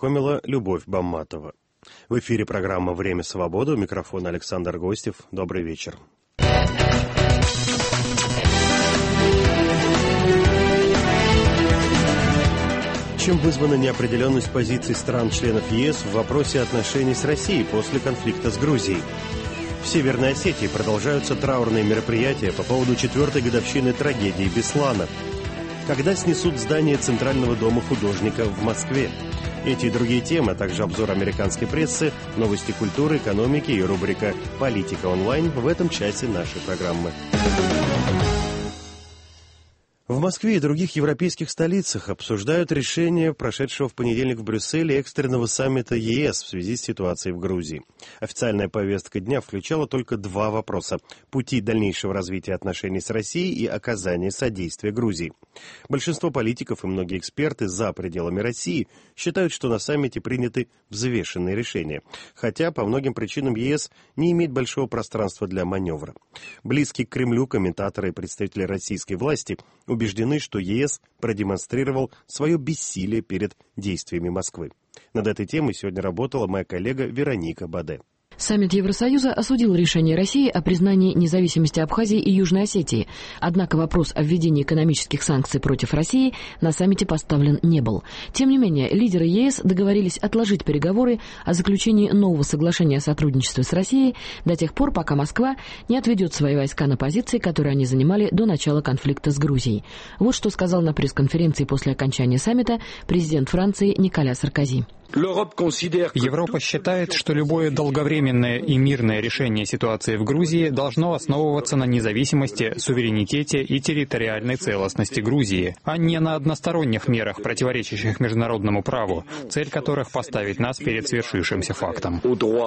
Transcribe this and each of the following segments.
познакомила Любовь Бамматова. В эфире программа «Время свободы». У микрофона Александр Гостев. Добрый вечер. Чем вызвана неопределенность позиций стран-членов ЕС в вопросе отношений с Россией после конфликта с Грузией? В Северной Осетии продолжаются траурные мероприятия по поводу 4-й годовщины трагедии Беслана. Когда снесут здание Центрального дома художника в Москве? Эти и другие темы, а также обзор американской прессы, новости культуры, экономики и рубрика «Политика онлайн» в этом часе нашей программы. В Москве и других европейских столицах обсуждают решение прошедшего в понедельник в Брюсселе экстренного саммита ЕС в связи с ситуацией в Грузии. Официальная повестка дня включала только два вопроса – пути дальнейшего развития отношений с Россией и оказания содействия Грузии. Большинство политиков и многие эксперты за пределами России считают, что на саммите приняты взвешенные решения, хотя по многим причинам ЕС не имеет большого пространства для маневра. Близкие к Кремлю комментаторы и представители российской власти убеждены, что ЕС продемонстрировал свое бессилие перед действиями Москвы. Над этой темой сегодня работала моя коллега Вероника Баде. Саммит Евросоюза осудил решение России о признании независимости Абхазии и Южной Осетии. Однако вопрос о введении экономических санкций против России на саммите поставлен не был. Тем не менее, лидеры ЕС договорились отложить переговоры о заключении нового соглашения о сотрудничестве с Россией до тех пор, пока Москва не отведет свои войска на позиции, которые они занимали до начала конфликта с Грузией. Вот что сказал на пресс-конференции после окончания саммита президент Франции Николя Саркози. Европа считает, что любое долговременное и мирное решение ситуации в Грузии должно основываться на независимости, суверенитете и территориальной целостности Грузии, а не на односторонних мерах, противоречащих международному праву, цель которых поставить нас перед свершившимся фактом.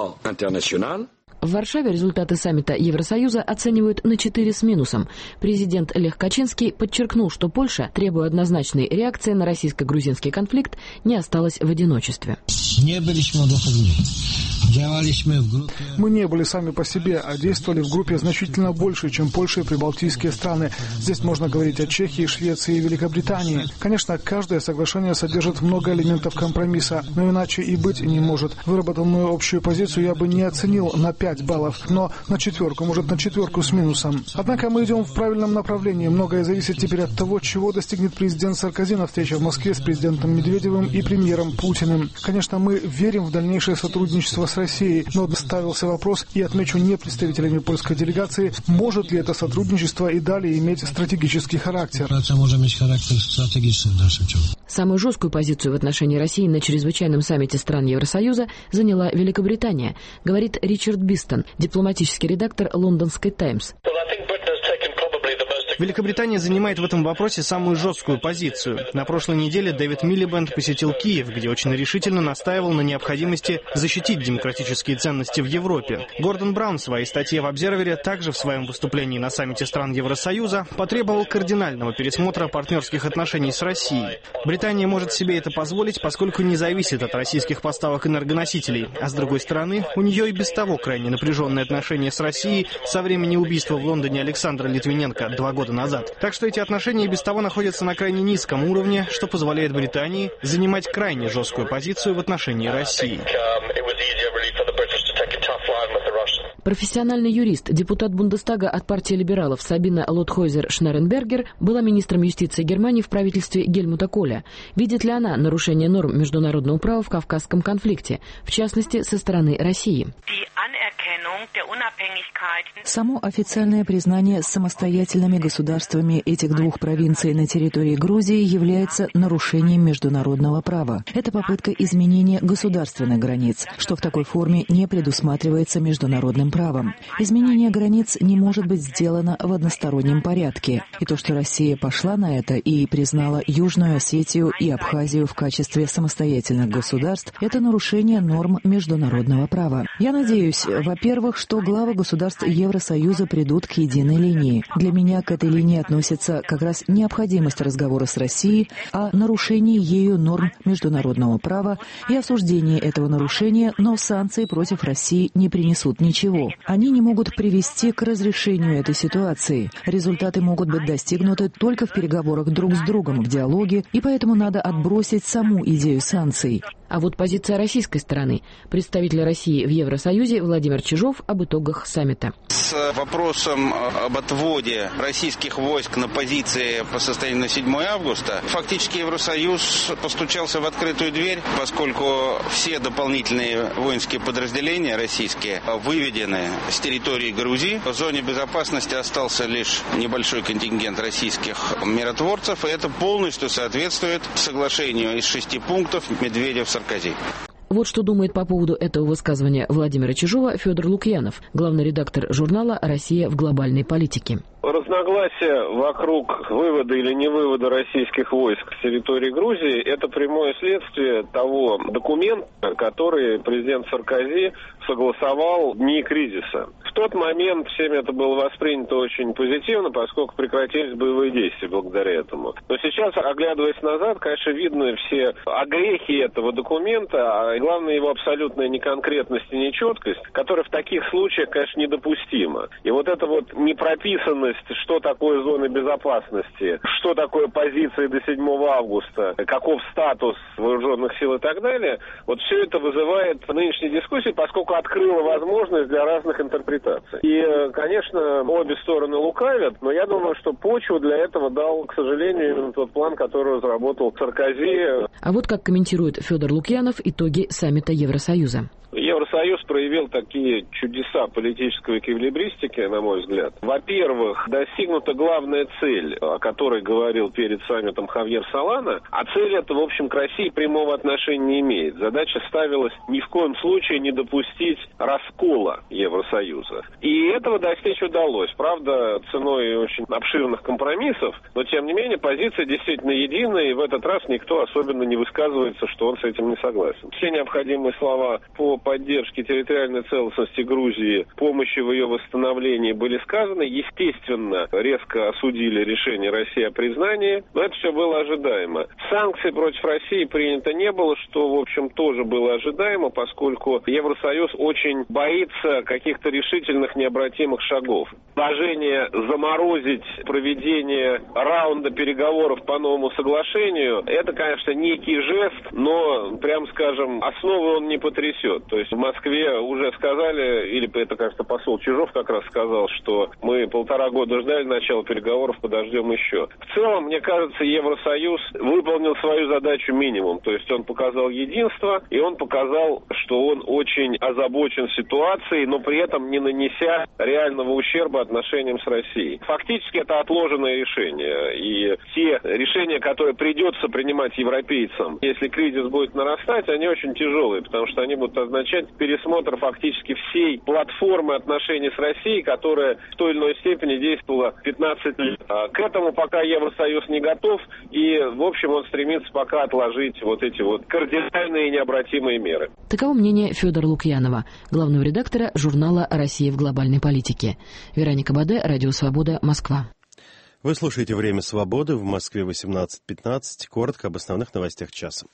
В Варшаве результаты саммита Евросоюза оценивают на 4 с минусом. Президент Лех Качинский подчеркнул, что Польша, требуя однозначной реакции на российско-грузинский конфликт, не осталась в одиночестве. Мы не были сами по себе, а действовали в группе значительно больше, чем Польша и прибалтийские страны. Здесь можно говорить о Чехии, Швеции и Великобритании. Конечно, каждое соглашение содержит много элементов компромисса, но иначе и быть не может. Выработанную общую позицию я бы не оценил на 5 баллов, но на 4, может на 4 с минусом. Однако мы идем в правильном направлении. Многое зависит теперь от того, чего достигнет президент Саркози на встрече в Москве с президентом Медведевым и премьером Путиным. Конечно, мы верим в дальнейшее сотрудничество с Россией, но ставился вопрос, и отмечу не представителями польской делегации, может ли это сотрудничество и далее иметь стратегический характер. Самую жесткую позицию в отношении России на чрезвычайном саммите стран Евросоюза заняла Великобритания, говорит Ричард Бистон, дипломатический редактор лондонской «Таймс». Великобритания занимает в этом вопросе самую жесткую позицию. На прошлой неделе Дэвид Милибэнд посетил Киев, где очень решительно настаивал на необходимости защитить демократические ценности в Европе. Гордон Браун в своей статье в «Обзервере» также в своем выступлении на саммите стран Евросоюза потребовал кардинального пересмотра партнерских отношений с Россией. Британия может себе это позволить, поскольку не зависит от российских поставок энергоносителей, а с другой стороны, у нее и без того крайне напряженные отношения с Россией со времени убийства в Лондоне Александра Литвиненко 2 года назад. Так что эти отношения и без того находятся на крайне низком уровне, что позволяет Британии занимать крайне жесткую позицию в отношении России. Профессиональный юрист, депутат Бундестага от партии либералов Сабина Лотхойзер-Шнеренбергер была министром юстиции Германии в правительстве Гельмута Коля. Видит ли она нарушение норм международного права в Кавказском конфликте, в частности, со стороны России? Само официальное признание самостоятельными государствами этих двух провинций на территории Грузии является нарушением международного права. Это попытка изменения государственных границ, что в такой форме не предусматривается международным правом. Изменение границ не может быть сделано в одностороннем порядке. И то, что Россия пошла на это и признала Южную Осетию и Абхазию в качестве самостоятельных государств, это нарушение норм международного права. Я надеюсь, во-первых, что главы государств Евросоюза придут к единой линии. Для меня к этой линии относится как раз необходимость разговора с Россией о нарушении ею норм международного права и осуждении этого нарушения, но санкции против России не принесут ничего. Они не могут привести к разрешению этой ситуации. Результаты могут быть достигнуты только в переговорах друг с другом, в диалоге, и поэтому надо отбросить саму идею санкций. А вот позиция российской стороны. Представитель России в Евросоюзе Владимир Чижов об итогах саммита. С вопросом об отводе российских войск на позиции по состоянию на 7 августа фактически Евросоюз постучался в открытую дверь, поскольку все дополнительные воинские подразделения российские выведены с территории Грузии. В зоне безопасности остался лишь небольшой контингент российских миротворцев, и это полностью соответствует соглашению из 6 пунктов Медведев-Саркози. Вот что думает по поводу этого высказывания Владимира Чижова Федор Лукьянов, главный редактор журнала «Россия в глобальной политике». Разногласия вокруг вывода или не вывода российских войск с территории Грузии – это прямое следствие того документа, который президент Саркози согласовал в дни кризиса. В тот момент всеми это было воспринято очень позитивно, поскольку прекратились боевые действия благодаря этому. Но сейчас, оглядываясь назад, конечно, видны все огрехи этого документа, а главное его абсолютная неконкретность и нечеткость, которая в таких случаях, конечно, недопустима. И вот эта вот непрописанность, что такое зоны безопасности, что такое позиции до 7 августа, каков статус вооруженных сил и так далее, вот все это вызывает нынешние дискуссии, поскольку открыло возможность для разных интерпретаций. И, конечно, обе стороны лукавят, но я думаю, что почву для этого дал, к сожалению, именно тот план, который разработал Саркози. А вот как комментирует Федор Лукьянов итоги саммита Евросоюза. Евросоюз проявил такие чудеса политической эквилибристики, на мой взгляд. Во-первых, достигнута главная цель, о которой говорил перед саммитом Хавьер Солана, а цель эта, в общем, к России прямого отношения не имеет. Задача ставилась ни в коем случае не допустить раскола Евросоюза. И этого достичь удалось. Правда, ценой очень обширных компромиссов, но, тем не менее, позиция действительно единая, и в этот раз никто особенно не высказывается, что он с этим не согласен. Все необходимые слова по поддержки территориальной целостности Грузии, помощи в ее восстановлении были сказаны. Естественно, резко осудили решение России о признании, но это все было ожидаемо. Санкций против России принято не было, что, в общем, тоже было ожидаемо, поскольку Евросоюз очень боится каких-то решительных необратимых шагов. Предложение заморозить проведение раунда переговоров по новому соглашению, это, конечно, некий жест, но, прям скажем, основы он не потрясет. То есть в Москве уже сказали, или это, кажется, посол Чижов как раз сказал, что мы 1,5 года ждали начала переговоров, подождем еще. В целом, мне кажется, Евросоюз выполнил свою задачу минимум. То есть он показал единство, и он показал, что он очень озабочен ситуацией, но при этом не нанеся реального ущерба отношениям с Россией. Фактически это отложенное решение. И те решения, которые придется принимать европейцам, если кризис будет нарастать, они очень тяжелые, потому что они будут означать пересмотр фактически всей платформы отношений с Россией, которая в той или иной степени действовала 15 лет. К этому пока Евросоюз не готов, и, в общем, он стремится пока отложить вот эти вот кардинальные и необратимые меры. Таково мнение Федора Лукьянова, главного редактора журнала «Россия в глобальной политике». Вероника Баде, Радио Свобода, Москва. Вы слушаете «Время свободы», в Москве 18:15. Коротко об основных новостях часа.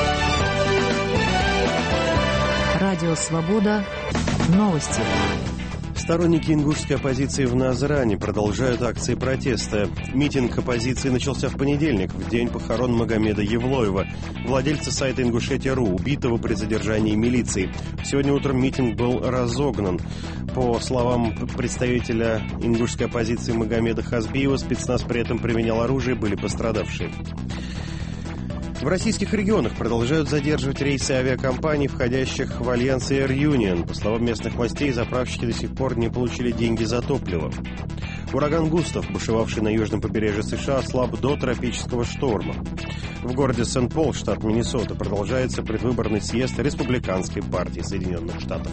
Радио «Свобода». Новости. Сторонники ингушской оппозиции в Назрани продолжают акции протеста. Митинг оппозиции начался в понедельник, в день похорон Магомеда Евлоева, владельца сайта Ингушетия.ру, убитого при задержании милиции. Сегодня утром митинг был разогнан. По словам представителя ингушской оппозиции Магомеда Хазбиева, спецназ при этом применял оружие, были пострадавшие. В российских регионах продолжают задерживать рейсы авиакомпаний, входящих в альянс Air Union. По словам местных властей, заправщики до сих пор не получили деньги за топливо. Ураган Густав, бушевавший на южном побережье США, ослаб до тропического шторма. В городе Сент-Пол, штат Миннесота, продолжается предвыборный съезд Республиканской партии Соединенных Штатов.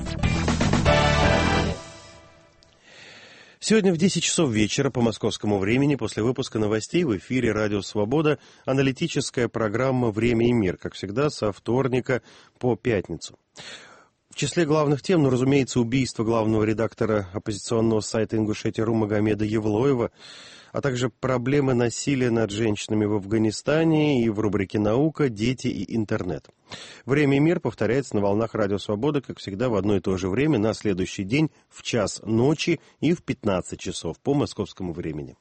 Сегодня в 10 часов вечера по московскому времени после выпуска новостей в эфире «Радио Свобода» аналитическая программа «Время и мир», как всегда, со вторника по пятницу. В числе главных тем, разумеется, убийство главного редактора оппозиционного сайта Ингушетия.ру Магомеда Евлоева, а также проблемы насилия над женщинами в Афганистане и в рубрике «Наука», «Дети» и «Интернет». «Время и мир» повторяется на волнах «Радио Свобода», как всегда, в одно и то же время на следующий день в 1:00 ночи и в 15 часов по московскому времени.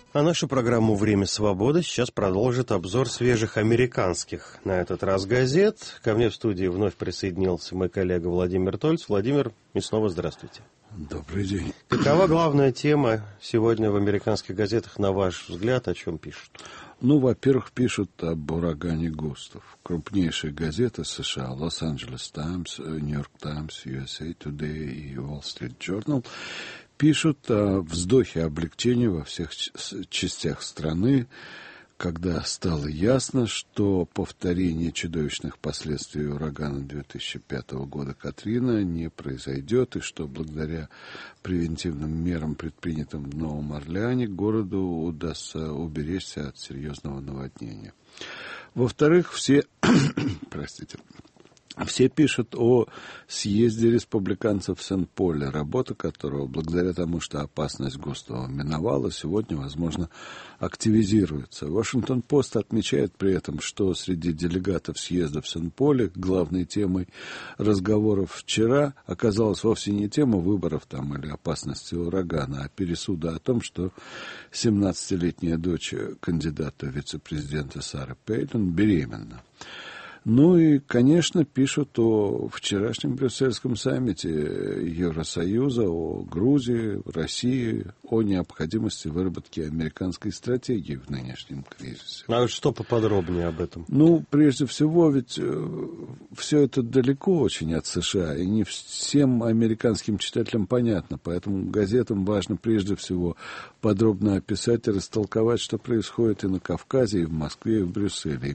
А нашу программу «Время свободы» сейчас продолжит обзор свежих американских, на этот раз, газет. Ко мне в студии вновь присоединился мой коллега Владимир Тольц. Владимир, и снова здравствуйте. Добрый день. Какова главная тема сегодня в американских газетах, на ваш взгляд, о чем пишут? Во-первых, пишут об урагане Густав. Крупнейшие газеты США, Лос-Анджелес Таймс, Нью-Йорк Таймс, USA Today и Wall Street Journal пишут о вздохе облегчения во всех частях страны, когда стало ясно, что повторение чудовищных последствий урагана 2005 года Катрина не произойдет, и что благодаря превентивным мерам, предпринятым в Новом Орлеане, городу удастся уберечься от серьезного наводнения. Во-вторых, все пишут о съезде республиканцев в Сен-Поле, работа которого, благодаря тому, что опасность Густава миновала, сегодня, возможно, активизируется. Вашингтон-Пост отмечает при этом, что среди делегатов съезда в Сен-Поле главной темой разговоров вчера оказалась вовсе не тема выборов там или опасности урагана, а пересуда о том, что 17-летняя дочь кандидата в вице-президента Сары Пейтон беременна. И, конечно, пишут о вчерашнем брюссельском саммите Евросоюза, о Грузии, России, о необходимости выработки американской стратегии в нынешнем кризисе. А что поподробнее об этом? Прежде всего, ведь все это далеко очень от США, и не всем американским читателям понятно, поэтому газетам важно прежде всего подробно описать и растолковать, что происходит и на Кавказе, и в Москве, и в Брюсселе.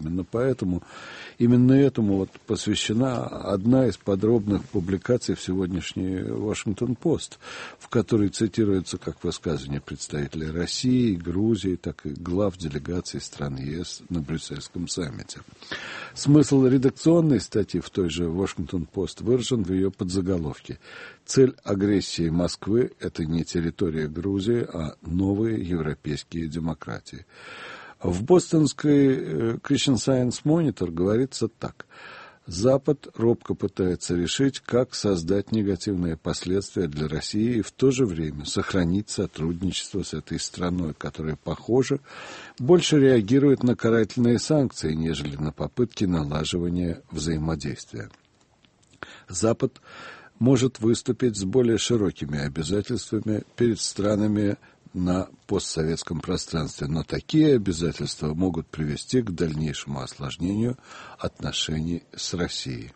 Именно этому посвящена одна из подробных публикаций в сегодняшней «Вашингтон-Пост», в которой цитируется как высказывания представителей России, Грузии, так и глав делегаций стран ЕС на брюссельском саммите. Смысл редакционной статьи в той же «Вашингтон-Пост» выражен в ее подзаголовке. Цель агрессии Москвы – это не территория Грузии, а новые европейские демократии. В бостонской Christian Science Monitor говорится так. Запад робко пытается решить, как создать негативные последствия для России и в то же время сохранить сотрудничество с этой страной, которая, похоже, больше реагирует на карательные санкции, нежели на попытки налаживания взаимодействия. Запад может выступить с более широкими обязательствами перед странами на постсоветском пространстве, но такие обязательства могут привести к дальнейшему осложнению отношений с Россией.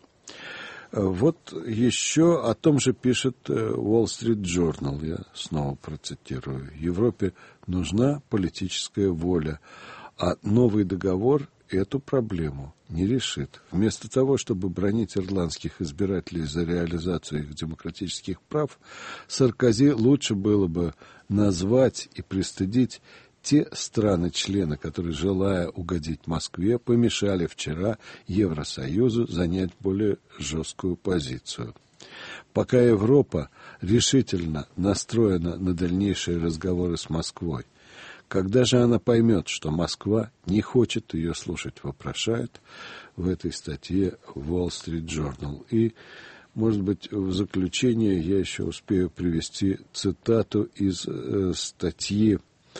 Еще о том же пишет Wall Street Journal, я снова процитирую. Европе нужна политическая воля, а новый договор эту проблему не решит. Вместо того, чтобы бранить ирландских избирателей за реализацию их демократических прав, Саркози лучше было бы назвать и пристыдить те страны-члены, которые, желая угодить Москве, помешали вчера Евросоюзу занять более жесткую позицию. Пока Европа решительно настроена на дальнейшие разговоры с Москвой, когда же она поймет, что Москва не хочет ее слушать, вопрошает в этой статье Wall Street Journal. И, может быть, в заключение я еще успею привести цитату из статьи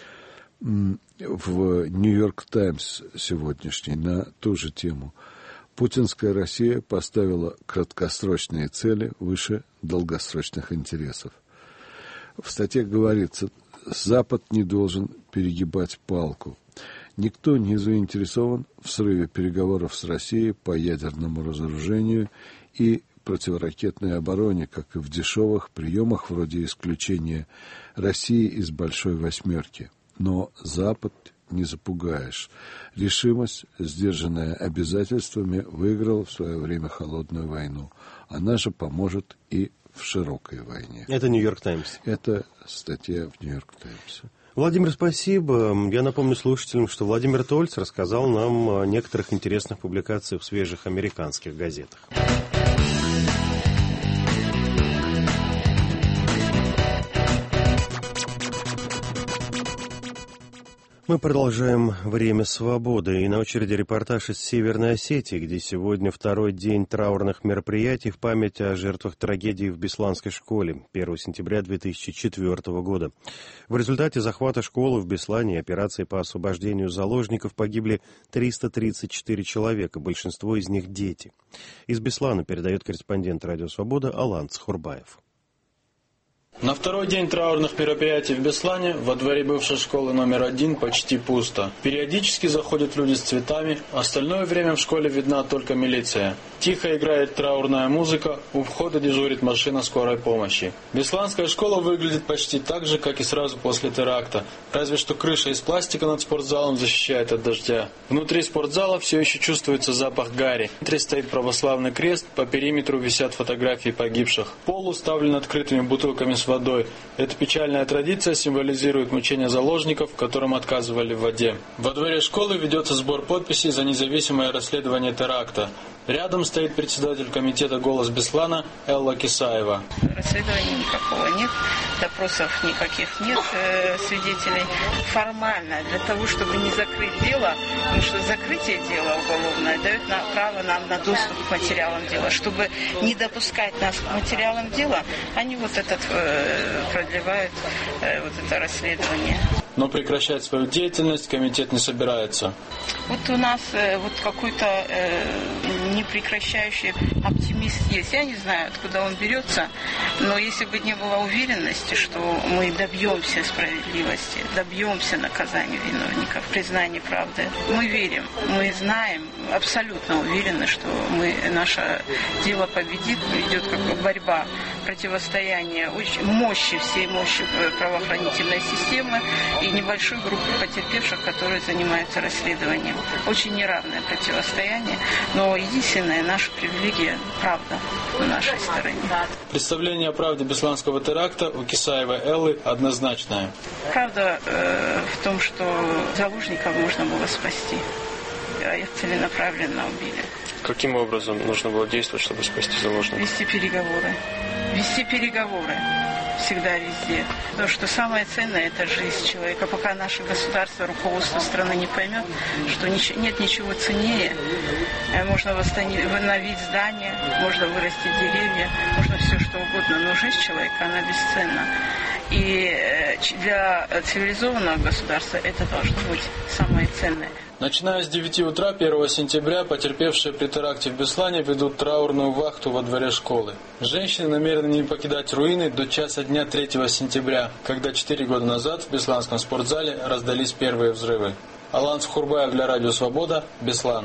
в Нью-Йорк Таймс сегодняшней на ту же тему. Путинская Россия поставила краткосрочные цели выше долгосрочных интересов. В статье говорится, Запад не должен перегибать палку. Никто не заинтересован в срыве переговоров с Россией по ядерному разоружению и противоракетной обороне, как и в дешевых приемах вроде исключения России из Большой Восьмерки. Но Запад не запугаешь. Решимость, сдержанная обязательствами, выиграла в свое время холодную войну. Она же поможет и в широкой войне. Это «Нью-Йорк Таймс». Это статья в «Нью-Йорк Таймс». Владимир, спасибо. Я напомню слушателям, что Владимир Тольц рассказал нам о некоторых интересных публикациях в свежих американских газетах. Мы продолжаем «Время свободы», и на очереди репортаж из Северной Осетии, где сегодня второй день траурных мероприятий в память о жертвах трагедии в Бесланской школе 1 сентября 2004 года. В результате захвата школы в Беслане и операции по освобождению заложников погибли 334 человека, большинство из них дети. Из Беслана передает корреспондент «Радио Свобода» Алан Цхурбаев. На второй день траурных мероприятий в Беслане во дворе бывшей школы номер 1 почти пусто. Периодически заходят люди с цветами, остальное время в школе видна только милиция. Тихо играет траурная музыка, у входа дежурит машина скорой помощи. Бесланская школа выглядит почти так же, как и сразу после теракта, разве что крыша из пластика над спортзалом защищает от дождя. Внутри спортзала все еще чувствуется запах гари. Внутри стоит православный крест, по периметру висят фотографии погибших. Пол уставлен открытыми бутылками с водой. Эта печальная традиция символизирует мучения заложников, которым отказывали в воде. Во дворе школы ведется сбор подписей за независимое расследование теракта. Рядом стоит председатель комитета «Голос Беслана» Элла Кисаева. Расследования никакого нет, допросов никаких нет свидетелей. Формально, для того, чтобы не закрыть дело, потому что закрытие дела уголовное дает право нам на доступ к материалам дела. Чтобы не допускать нас к материалам дела, они продлевают это расследование. Но прекращать свою деятельность комитет не собирается. Вот у нас какой-то непрекращающий оптимист есть. Я не знаю, откуда он берется, но если бы не было уверенности, что мы добьемся справедливости, добьемся наказания виновников, признания правды, мы верим, мы знаем, абсолютно уверены, что наше дело победит, идет как бы борьба, противостояние всей мощи правоохранительной системы и небольшой группы потерпевших, которые занимаются расследованием. Очень неравное противостояние, но единственная наша привилегия – правда на нашей стороне. Представление о правде бесланского теракта у Кисаевой Эллы однозначное. Правда в том, что заложников можно было спасти, а их целенаправленно убили. Каким образом нужно было действовать, чтобы спасти заложников? Вести переговоры. Всегда везде. Потому что самое ценное – это жизнь человека. Пока наше государство, руководство страны не поймет, что нет ничего ценнее, можно восстановить здания, можно вырастить деревья, можно все что угодно, но жизнь человека, она бесценна. И для цивилизованного государства это должно быть самое ценное. Начиная с 9 утра 1 сентября потерпевшие при теракте в Беслане ведут траурную вахту во дворе школы. Женщины намерены не покидать руины до часа дня 3 сентября, когда 4 года назад в Бесланском спортзале раздались первые взрывы. Алан Цхурбаев для Радио Свобода, Беслан.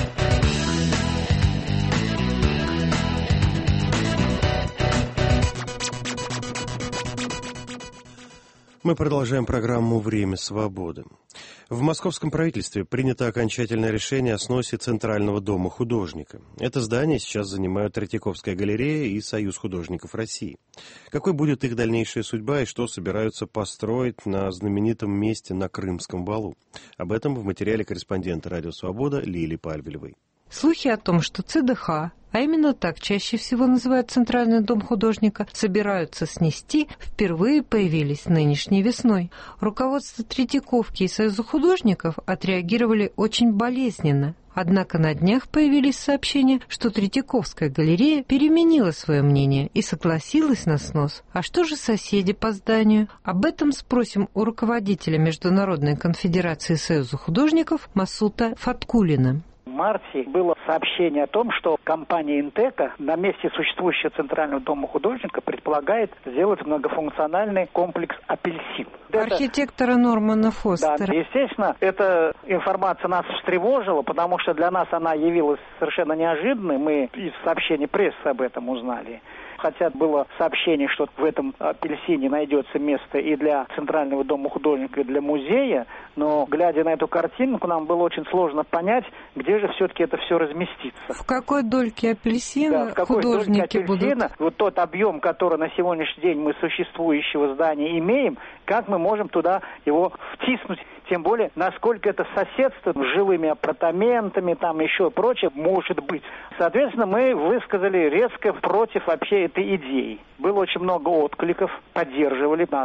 Мы продолжаем программу «Время свободы». В московском правительстве принято окончательное решение о сносе Центрального дома художника. Это здание сейчас занимают Третьяковская галерея и Союз художников России. Какой будет их дальнейшая судьба и что собираются построить на знаменитом месте на Крымском валу? Об этом в материале корреспондента «Радио Свобода» Лили Пальвелевой. Слухи о том, что ЦДХ, а именно так чаще всего называют Центральный дом художника, собираются снести, впервые появились нынешней весной. Руководство Третьяковки и Союза художников отреагировали очень болезненно. Однако на днях появились сообщения, что Третьяковская галерея переменила свое мнение и согласилась на снос. А что же соседи по зданию? Об этом спросим у руководителя Международной конфедерации Союза художников Масута Фаткулина. В марте было сообщение о том, что компания «Интека» на месте существующего Центрального дома художника предполагает сделать многофункциональный комплекс «Апельсин». Архитектора Нормана Фостера. Да, естественно, эта информация нас встревожила, потому что для нас она явилась совершенно неожиданной. Мы из сообщений прессы об этом узнали. Хотя было сообщение, что в этом «Апельсине» найдется место и для Центрального дома художника, и для музея, но, глядя на эту картинку, нам было очень сложно понять, где же все-таки это все разместится. В какой дольке апельсина в какой художники дольке апельсина, будут? Вот тот объем, который на сегодняшний день мы существующего здания имеем, как мы можем туда его втиснуть? Тем более, насколько это соседство с жилыми апартаментами, там еще прочее, может быть. Соответственно, мы высказали резко против вообще этой идеи. Было очень много откликов, поддерживали нас.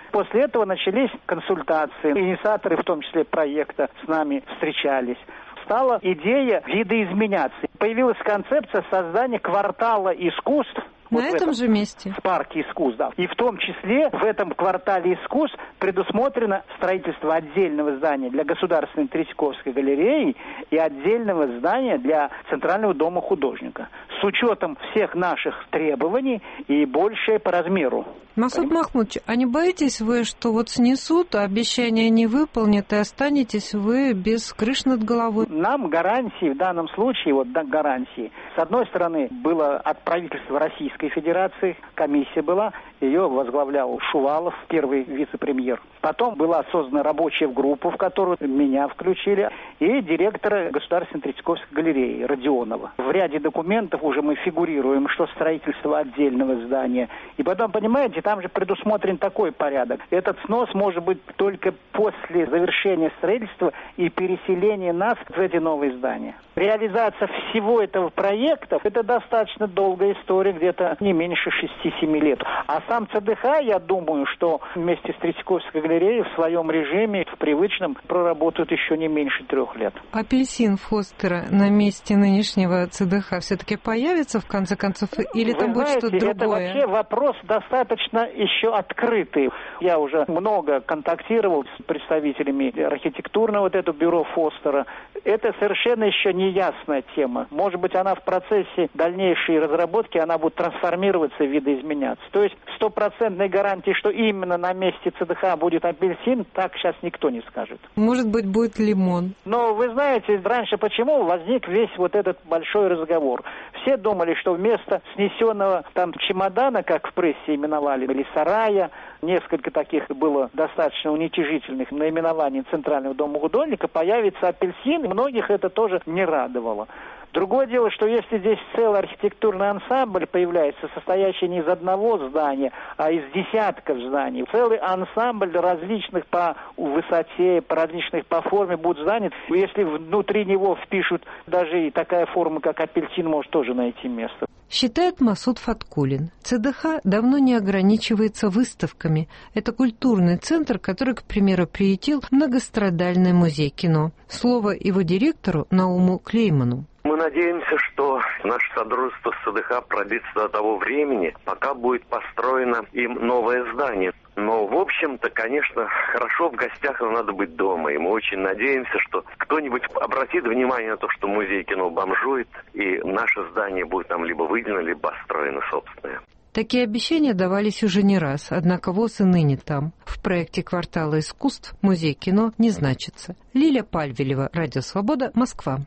После этого начались консультации. Инициаторы, в том числе проекта, с нами встречались. Стала идея видоизменяться. Появилась концепция создания квартала искусств. На этом же месте. В парке искусств, да. И в том числе в этом квартале искусств предусмотрено строительство отдельного здания для Государственной Третьяковской галереи и отдельного здания для Центрального дома художника. С учетом всех наших требований и большее по размеру. Масуд Махмудович, а не боитесь вы, что вот снесут, а обещания не выполнят, и останетесь вы без крыш над головой? Нам гарантии в данном случае, гарантии, с одной стороны, было от правительства Российской Федерации, комиссия была, ее возглавлял Шувалов, первый вице-премьер. Потом была создана рабочая группа, в которую меня включили, и директора Государственной Третьяковской галереи Родионова. В ряде документов уже мы фигурируем, что строительство отдельного здания. И потом, понимаете, там же предусмотрен такой порядок. Этот снос может быть только после завершения строительства и переселения нас в эти новые здания. Реализация всего этого проекта – это достаточно долгая история, где-то не меньше 6-7 лет. А сам ЦДХ, я думаю, что вместе с Третьяковской галереей в своем режиме, в привычном, проработают еще не меньше 3 лет. Апельсин Фостера на месте нынешнего ЦДХ все-таки появится в конце концов, или там будет что-то другое? Это вообще вопрос достаточно еще открытый. Я уже много контактировал с представителями архитектурного этого бюро Фостера. Это совершенно еще не ясная тема. Может быть, она в процессе дальнейшей разработки, она будет трансформироваться и видоизменяться. То есть стопроцентной гарантии, что именно на месте ЦДХ будет апельсин, так сейчас никто не скажет. Может быть, будет лимон. Но вы знаете, раньше почему возник весь вот этот большой разговор? Все думали, что вместо снесенного там чемодана, как в прессе именовали, или сарая, несколько таких было достаточно уничижительных наименований Центрального дома художника, появится апельсин, и многих это тоже не радовало. Другое дело, что если здесь целый архитектурный ансамбль появляется, состоящий не из одного здания, а из десятков зданий, целый ансамбль различных по высоте, различных по форме будут здания, если внутри него впишут даже и такая форма, как апельсин, может тоже найти место. Считает Масуд Фаткулин. ЦДХ давно не ограничивается выставками. Это культурный центр, который, к примеру, приютил многострадальный музей кино. Слово его директору Науму Клейману. Мы надеемся, что наше содружество с ЦДХ продлится до того времени, пока будет построено им новое здание. Но, в общем-то, конечно, хорошо в гостях, но надо быть дома. И мы очень надеемся, что кто-нибудь обратит внимание на то, что музей кино бомжует, и наше здание будет там либо выделено, либо построено собственное. Такие обещания давались уже не раз, однако ВОС и ныне там. В проекте «Квартала искусств» музей кино не значится. Лилия Пальвелева, Радио Свобода, Москва.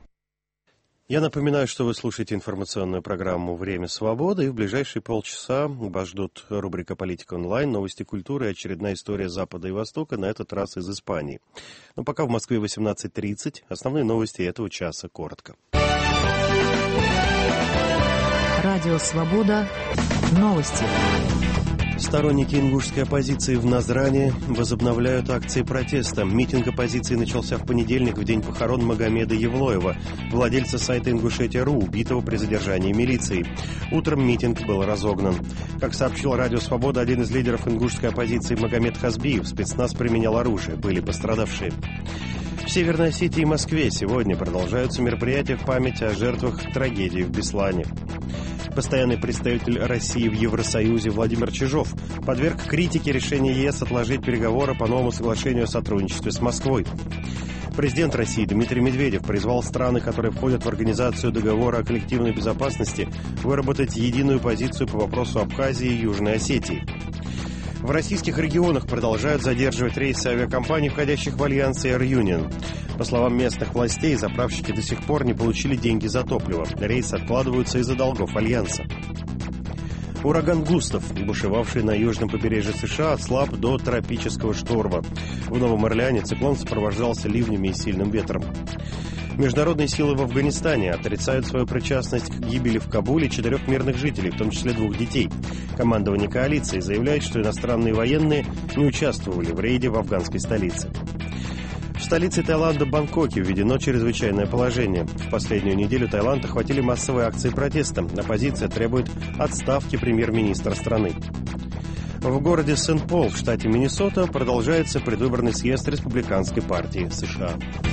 Я напоминаю, что вы слушаете информационную программу «Время свободы», и в ближайшие полчаса вас ждут рубрика «Политика онлайн», новости культуры и очередная история Запада и Востока, на этот раз из Испании. Но пока в Москве 18:30, основные новости этого часа коротко. Радио «Свобода». Новости. Сторонники ингушской оппозиции в Назране возобновляют акции протеста. Митинг оппозиции начался в понедельник, в день похорон Магомеда Евлоева, владельца сайта Ингушетия.ру, убитого при задержании милиции. Утром митинг был разогнан. Как сообщил Радио Свобода, один из лидеров ингушской оппозиции Магомед Хазбиев, спецназ применял оружие, были пострадавшие. В Северной Осетии и Москве сегодня продолжаются мероприятия в память о жертвах трагедии в Беслане. Постоянный представитель России в Евросоюзе Владимир Чижов подверг критике решения ЕС отложить переговоры по новому соглашению о сотрудничестве с Москвой. Президент России Дмитрий Медведев призвал страны, которые входят в Организацию договора о коллективной безопасности, выработать единую позицию по вопросу Абхазии и Южной Осетии. В российских регионах продолжают задерживать рейсы авиакомпаний, входящих в альянс Air Union. По словам местных властей, заправщики до сих пор не получили деньги за топливо. Рейсы откладываются из-за долгов альянса. Ураган Густав, бушевавший на южном побережье США, ослаб до тропического шторма. В Новом Орлеане циклон сопровождался ливнями и сильным ветром. Международные силы в Афганистане отрицают свою причастность к гибели в Кабуле 4 мирных жителей, в том числе 2 детей. Командование коалиции заявляет, что иностранные военные не участвовали в рейде в афганской столице. В столице Таиланда Бангкоке введено чрезвычайное положение. В последнюю неделю Таиланд охватили массовые акции протеста. Оппозиция требует отставки премьер-министра страны. В городе Сент-Пол в штате Миннесота продолжается предвыборный съезд Республиканской партии США.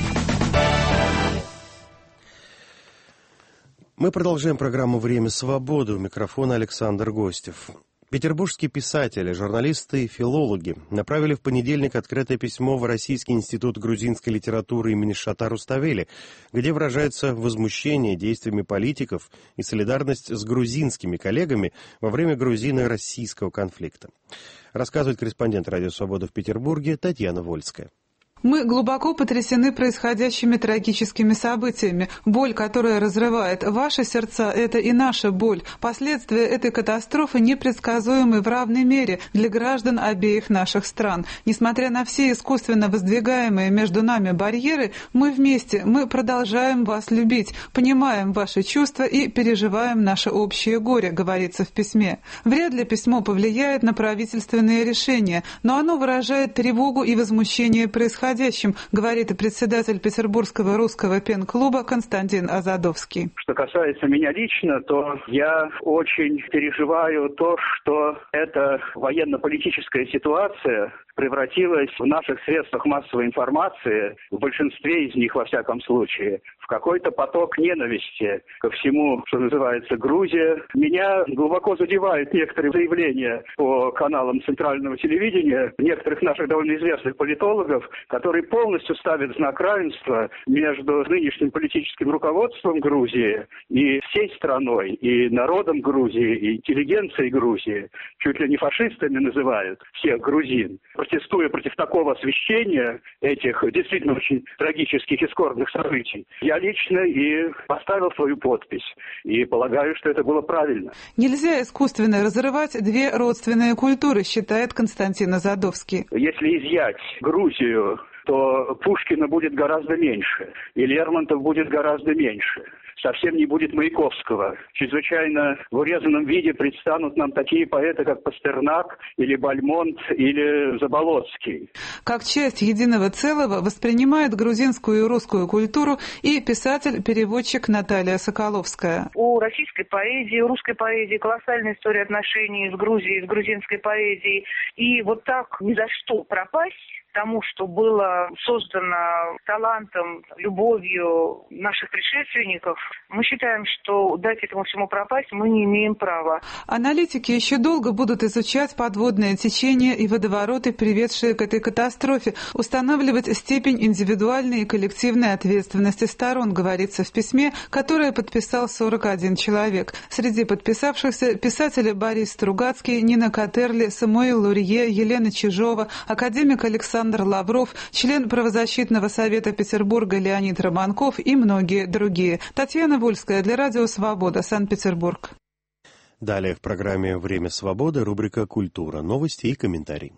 Мы продолжаем программу «Время свободы». У микрофона Александр Гостев. Петербургские писатели, журналисты и филологи направили в понедельник открытое письмо в Российский институт грузинской литературы имени Шата Руставели, где выражается возмущение действиями политиков и солидарность с грузинскими коллегами во время грузино-российского конфликта. Рассказывает корреспондент «Радио Свобода» в Петербурге Татьяна Вольская. Мы глубоко потрясены происходящими трагическими событиями. Боль, которая разрывает ваши сердца, это и наша боль. Последствия этой катастрофы непредсказуемы в равной мере для граждан обеих наших стран. Несмотря на все искусственно воздвигаемые между нами барьеры, мы вместе, мы продолжаем вас любить, понимаем ваши чувства и переживаем наше общее горе, говорится в письме. Вряд ли письмо повлияет на правительственные решения, но оно выражает тревогу и возмущение происходящим, говорит и председатель Петербургского русского пен-клуба Константин Азадовский. Что касается меня лично, то я очень переживаю то, что эта военно-политическая ситуация превратилась в наших средствах массовой информации, в большинстве из них, во всяком случае, в какой-то поток ненависти ко всему, что называется Грузия. Меня глубоко задевают некоторые заявления по каналам центрального телевидения некоторых наших довольно известных политологов, которые полностью ставят знак равенства между нынешним политическим руководством Грузии и всей страной, и народом Грузии, и интеллигенцией Грузии. Чуть ли не фашистами называют всех грузин. Протестуя против такого освещения этих действительно очень трагических и скорбных событий, я лично и поставил свою подпись. И полагаю, что это было правильно. Нельзя искусственно разрывать две родственные культуры, считает Константин Азадовский. Если изъять Грузию, то Пушкина будет гораздо меньше, и Лермонтов будет гораздо меньше. Совсем не будет Маяковского. Чрезвычайно в урезанном виде предстанут нам такие поэты, как Пастернак, или Бальмонт, или Заболоцкий. Как часть единого целого воспринимает грузинскую и русскую культуру и писатель-переводчик Наталья Соколовская. У российской поэзии, у русской поэзии колоссальная история отношений с Грузией, с грузинской поэзией. И вот так ни за что пропасть тому, что было создано талантом, любовью наших предшественников, мы считаем, что дать этому всему пропасть мы не имеем права. Аналитики еще долго будут изучать подводное течение и водовороты, приведшие к этой катастрофе, устанавливать степень индивидуальной и коллективной ответственности сторон, говорится в письме, которое подписал 41 человек. Среди подписавшихся писатели Борис Стругацкий, Нина Катерли, Самуил Лурье, Елена Чижова, академик Александр Лавров, член правозащитного совета Петербурга Леонид Романков и многие другие. Татьяна Вольская для Радио Свобода, Санкт-Петербург. Далее в программе «Время свободы» рубрика «Культура», новости и комментарии.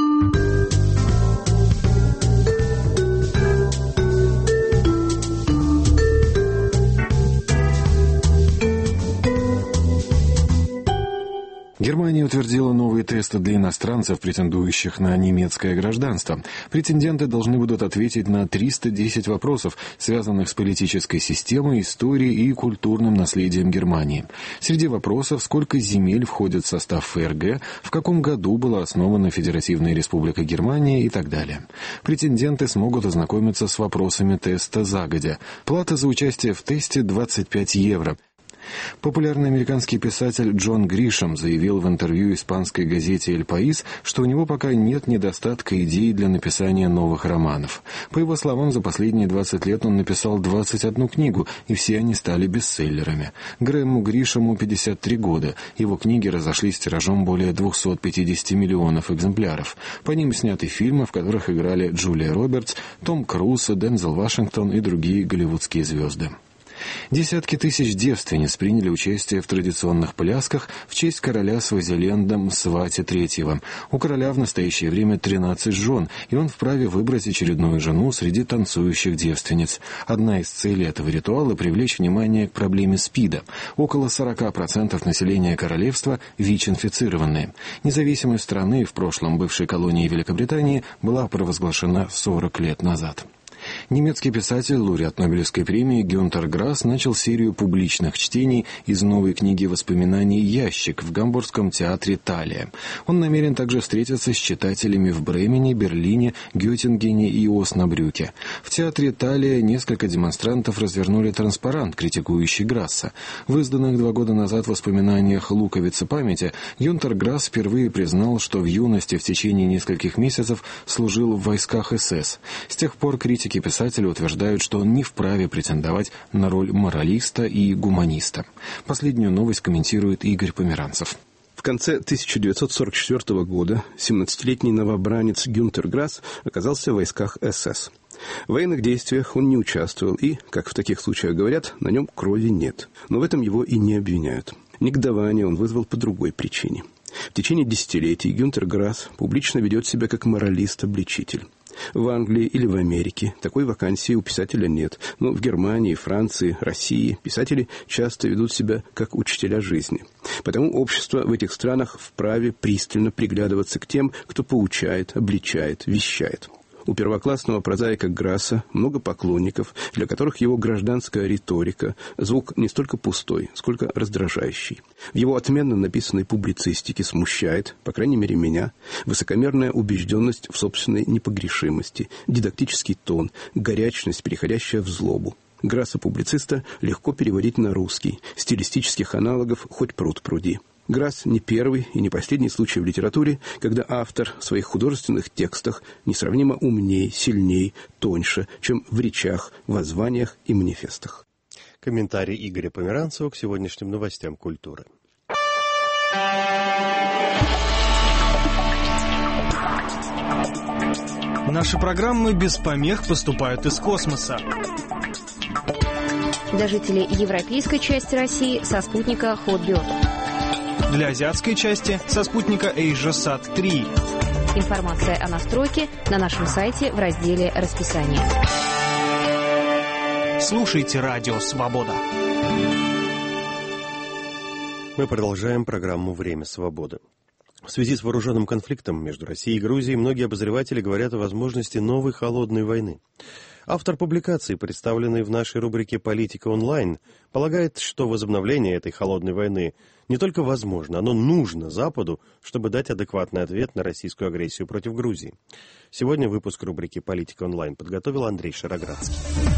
Германия утвердила новые тесты для иностранцев, претендующих на немецкое гражданство. Претенденты должны будут ответить на 310 вопросов, связанных с политической системой, историей и культурным наследием Германии. Среди вопросов, сколько земель входит в состав ФРГ, в каком году была основана Федеративная Республика Германия и так далее. Претенденты смогут ознакомиться с вопросами теста загодя. Плата за участие в тесте 25 евро. Популярный американский писатель Джон Гришэм заявил в интервью испанской газете «Эль Паис», что у него пока нет недостатка идей для написания новых романов. По его словам, за последние 20 лет он написал 21 книгу, и все они стали бестселлерами. Грэму Гришэму 53 года. Его книги разошлись тиражом более 250 миллионов экземпляров. По ним сняты фильмы, в которых играли Джулия Робертс, Том Круз, Дензел Вашингтон и другие голливудские звезды. Десятки тысяч девственниц приняли участие в традиционных плясках в честь короля Свазиленда Мсвати III. У короля в настоящее время 13 жен, и он вправе выбрать очередную жену среди танцующих девственниц. Одна из целей этого ритуала – привлечь внимание к проблеме СПИДа. Около 40% населения королевства ВИЧ-инфицированные. Независимость страны, в прошлом бывшей колонией Великобритании, была провозглашена 40 лет назад. Немецкий писатель, лауреат Нобелевской премии Гюнтер Грасс начал серию публичных чтений из новой книги воспоминаний «Ящик» в гамбургском театре «Талия». Он намерен также встретиться с читателями в Бремене, Берлине, Геттингене и Оснабрюке. В театре «Талия» несколько демонстрантов развернули транспарант, критикующий Грасса. В изданных 2 года назад воспоминаниях «Луковицы памяти» Гюнтер Грасс впервые признал, что в юности в течение нескольких месяцев служил в войсках СС. С тех пор критики писателя утверждают, что он не вправе претендовать на роль моралиста и гуманиста. Последнюю новость комментирует Игорь Померанцев. В конце 1944 года 17-летний новобранец Гюнтер Грасс оказался в войсках СС. В военных действиях он не участвовал и, как в таких случаях говорят, на нем крови нет. Но в этом его и не обвиняют. Негодование он вызвал по другой причине. В течение десятилетий Гюнтер Грасс публично ведет себя как моралист-обличитель. В Англии или в Америке такой вакансии у писателя нет, но в Германии, Франции, России писатели часто ведут себя как учителя жизни. Потому общество в этих странах вправе пристально приглядываться к тем, кто поучает, обличает, вещает. У первоклассного прозаика Грасса много поклонников, для которых его гражданская риторика – звук не столько пустой, сколько раздражающий. В его отменно написанной публицистике смущает, по крайней мере меня, высокомерная убежденность в собственной непогрешимости, дидактический тон, горячность, переходящая в злобу. Грасса-публициста легко переводить на русский, стилистических аналогов хоть пруд пруди. Грасс не первый и не последний случай в литературе, когда автор в своих художественных текстах несравнимо умнее, сильнее, тоньше, чем в речах, воззваниях и манифестах. Комментарий Игоря Померанцева к сегодняшним новостям культуры. Наши программы без помех поступают из космоса. Для жителей европейской части России со спутника Hotbird. Для азиатской части со спутника AsiaSat 3. Информация о настройке на нашем сайте в разделе «Расписание». Слушайте Радио Свобода. Мы продолжаем программу «Время свободы». В связи с вооруженным конфликтом между Россией и Грузией многие обозреватели говорят о возможности новой холодной войны. Автор публикации, представленной в нашей рубрике «Политика онлайн», полагает, что возобновление этой холодной войны не только возможно, оно нужно Западу, чтобы дать адекватный ответ на российскую агрессию против Грузии. Сегодня выпуск рубрики «Политика онлайн» подготовил Андрей Шароградский.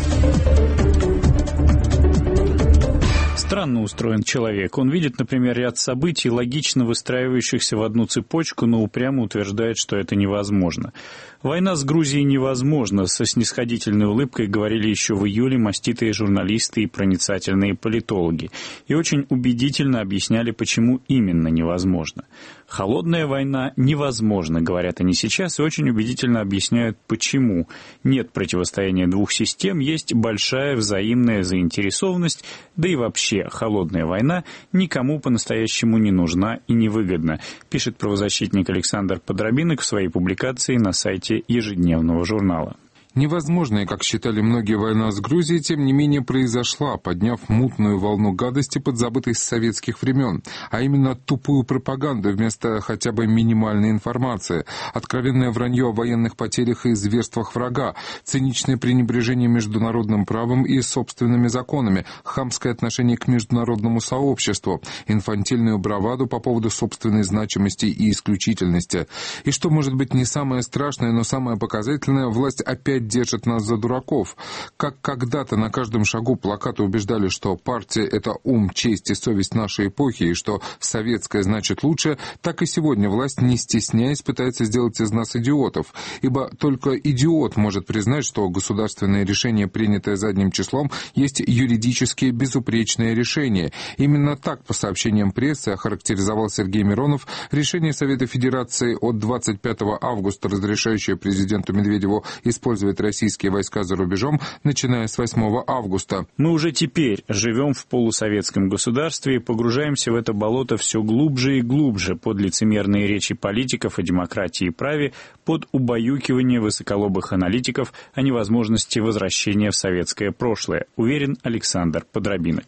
Странно устроен человек. Он видит, например, ряд событий, логично выстраивающихся в одну цепочку, но упрямо утверждает, что это невозможно. Война с Грузией невозможна, со снисходительной улыбкой говорили еще в июле маститые журналисты и проницательные политологи. И очень убедительно объясняли, почему именно невозможно. Холодная война невозможна, говорят они сейчас, и очень убедительно объясняют, почему. Нет противостояния двух систем, есть большая взаимная заинтересованность, да и вообще холодная война никому по-настоящему не нужна и невыгодна, пишет правозащитник Александр Подробинок в своей публикации на сайте ежедневного журнала. Невозможная, как считали многие, война с Грузией, тем не менее произошла, подняв мутную волну гадости, подзабытой с советских времен, а именно тупую пропаганду вместо хотя бы минимальной информации, откровенное вранье о военных потерях и зверствах врага, циничное пренебрежение международным правом и собственными законами, хамское отношение к международному сообществу, инфантильную браваду по поводу собственной значимости и исключительности. И что может быть не самое страшное, но самое показательное, власть опять держит нас за дураков. Как когда-то на каждом шагу плакаты убеждали, что партия — это ум, честь и совесть нашей эпохи, и что советская значит лучше, так и сегодня власть, не стесняясь, пытается сделать из нас идиотов. Ибо только идиот может признать, что государственное решение, принятое задним числом, есть юридически безупречное решение. Именно так, по сообщениям прессы, охарактеризовал Сергей Миронов решение Совета Федерации от 25 августа, разрешающее президенту Медведеву использовать российские войска за рубежом, начиная с 8 августа. Мы уже теперь живем в полусоветском государстве и погружаемся в это болото все глубже и глубже под лицемерные речи политиков о демократии и праве, под убаюкивание высоколобых аналитиков о невозможности возвращения в советское прошлое, уверен Александр Подробинок.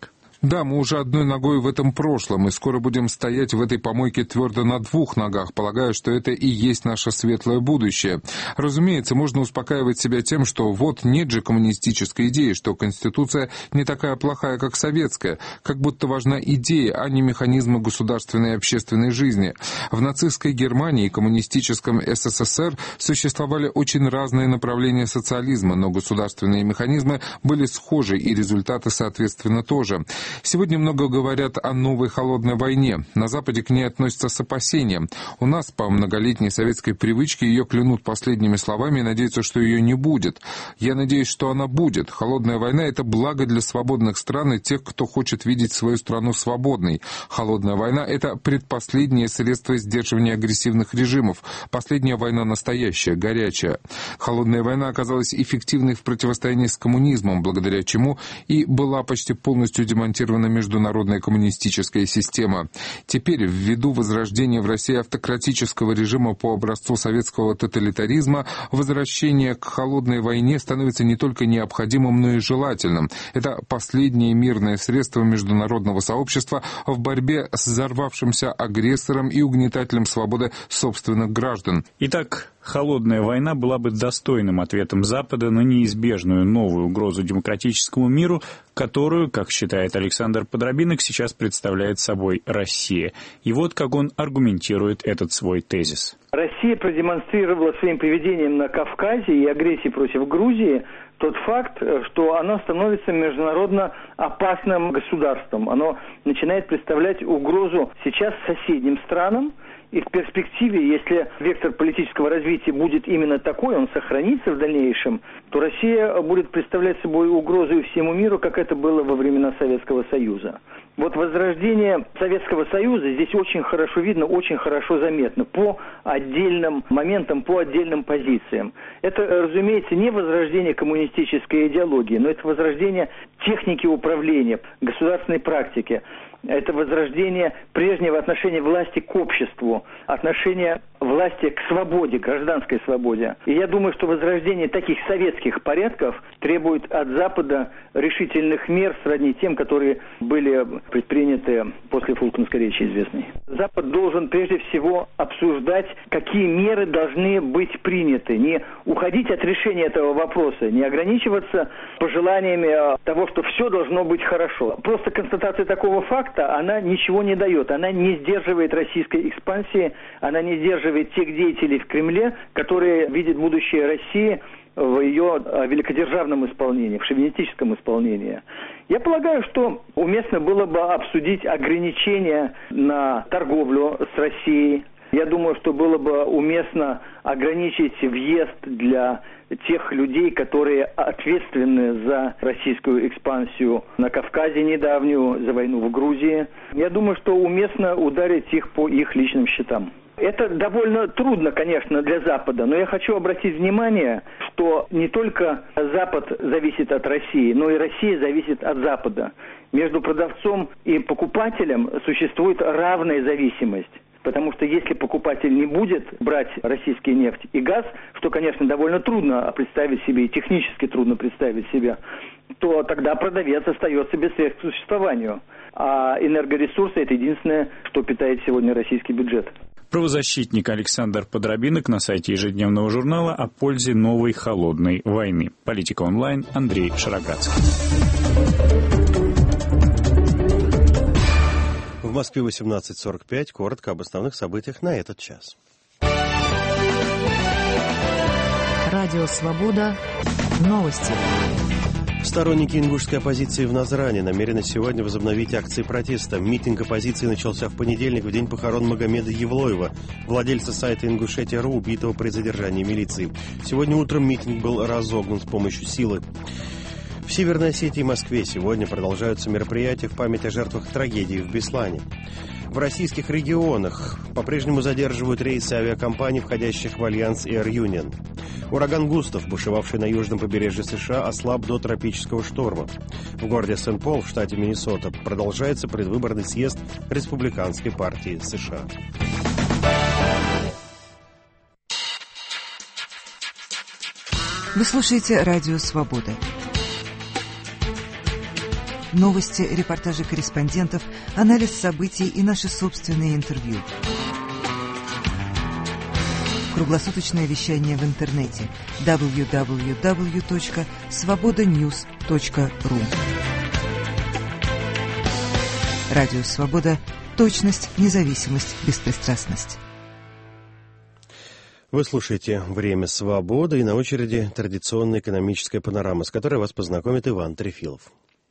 Да, мы уже одной ногой в этом прошлом, и скоро будем стоять в этой помойке твердо на двух ногах, полагая, что это и есть наше светлое будущее. Разумеется, можно успокаивать себя тем, что вот нет же коммунистической идеи, что Конституция не такая плохая, как советская, как будто важна идея, а не механизмы государственной и общественной жизни. В нацистской Германии и коммунистическом СССР существовали очень разные направления социализма, но государственные механизмы были схожи, и результаты, соответственно, тоже. Сегодня много говорят о новой холодной войне. На Западе к ней относятся с опасением. У нас, по многолетней советской привычке, ее клянут последними словами и надеются, что ее не будет. Я надеюсь, что она будет. Холодная война — это благо для свободных стран и тех, кто хочет видеть свою страну свободной. Холодная война — это предпоследнее средство сдерживания агрессивных режимов. Последняя война настоящая, горячая. Холодная война оказалась эффективной в противостоянии с коммунизмом, благодаря чему и была почти полностью демонтирована международная коммунистическая система. Теперь, ввиду возрождения в России автократического режима по образцу советского тоталитаризма, возвращение к холодной войне становится не только необходимым, но и желательным. Это последнее мирное средство международного сообщества в борьбе с взорвавшимся агрессором и угнетателем свободы собственных граждан. Итак, холодная война была бы достойным ответом Запада на неизбежную новую угрозу демократическому миру, которую, как считает Александр Подробинок, сейчас представляет собой Россия. И вот как он аргументирует этот свой тезис. Россия продемонстрировала своим поведением на Кавказе и агрессией против Грузии тот факт, что оно становится международно опасным государством. Оно начинает представлять угрозу сейчас соседним странам. И в перспективе, если вектор политического развития будет именно такой, он сохранится в дальнейшем, то Россия будет представлять собой угрозу и всему миру, как это было во времена Советского Союза. Вот возрождение Советского Союза здесь очень хорошо видно, очень хорошо заметно по отдельным моментам, по отдельным позициям. Это, разумеется, не возрождение коммунистической идеологии, но это возрождение техники управления, государственной практики. Это возрождение прежнего отношения власти к обществу, отношения власти к свободе, гражданской свободе. И я думаю, что возрождение таких советских порядков требует от Запада решительных мер, сродни тем, которые были предприняты после Фултонской речи известной. Запад должен прежде всего обсуждать, какие меры должны быть приняты, не уходить от решения этого вопроса, не ограничиваться пожеланиями того, что все должно быть хорошо. Просто констатация такого факта, она ничего не дает, она не сдерживает российской экспансии, она не сдерживает тех деятелей в Кремле, которые видят будущее России в ее великодержавном исполнении, в шовинистическом исполнении. Я полагаю, что уместно было бы обсудить ограничения на торговлю с Россией. Я думаю, что было бы уместно ограничить въезд для тех людей, которые ответственны за российскую экспансию на Кавказе недавнюю, за войну в Грузии. Я думаю, что уместно ударить их по их личным счетам. Это довольно трудно, конечно, для Запада, но я хочу обратить внимание, что не только Запад зависит от России, но и Россия зависит от Запада. Между продавцом и покупателем существует равная зависимость. Потому что если покупатель не будет брать российский нефть и газ, что, конечно, довольно трудно представить себе, и технически трудно представить себе, то тогда продавец остается без средств к существованию. А энергоресурсы – это единственное, что питает сегодня российский бюджет. Правозащитник Александр Подробинок на сайте ежедневного журнала о пользе новой холодной войны. Политика онлайн, Андрей Шароградский. В Москве 18:45. Коротко об основных событиях на этот час. Радио «Свобода». Новости. Сторонники ингушской оппозиции в Назране намерены сегодня возобновить акции протеста. Митинг оппозиции начался в понедельник, в день похорон Магомеда Евлоева, владельца сайта Ингушетия.ру, убитого при задержании милиции. Сегодня утром митинг был разогнан с помощью силы. В Северной Осетии и Москве сегодня продолжаются мероприятия в память о жертвах трагедии в Беслане. В российских регионах по-прежнему задерживают рейсы авиакомпаний, входящих в альянс Air Union. Ураган Густав, бушевавший на южном побережье США, ослаб до тропического шторма. В городе Сент-Пол в штате Миннесота продолжается предвыборный съезд Республиканской партии США. Вы слушаете «Радио Свобода». новости, репортажи корреспондентов, анализ событий и наши собственные интервью. Круглосуточное вещание в интернете www.svobodanews.ru. Радио «Свобода». Точность, независимость, беспристрастность. Вы слушаете «Время свободы», и на очереди традиционная экономическая панорама, с которой вас познакомит Иван Трефилов.